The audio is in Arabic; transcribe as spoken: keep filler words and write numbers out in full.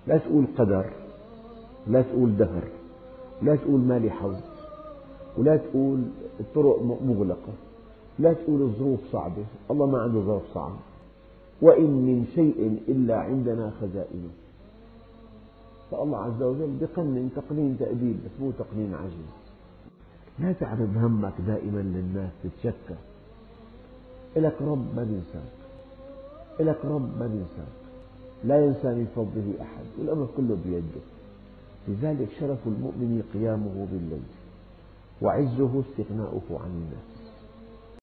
لا تقول قدر، لا تقول دهر، لا تقول ما لي حظ، ولا تقول الطرق مغلقة، لا تقول الظروف صعبة. الله ما عنده ظرف صعب. وإن من شيء إلا عندنا خزائنه. فالله عز وجل بقنن تقنين تأديب، بس مو تقنين عجز. لا تعرض همك دائما للناس تتشكى. إلك رب ما بينساك، إلك رب ما بينساك، لا ينسى من فضله أحد، والأمر كله بيده. لذلك شرف المؤمن قيامه بالليل، وعزه استغناؤه عن الناس.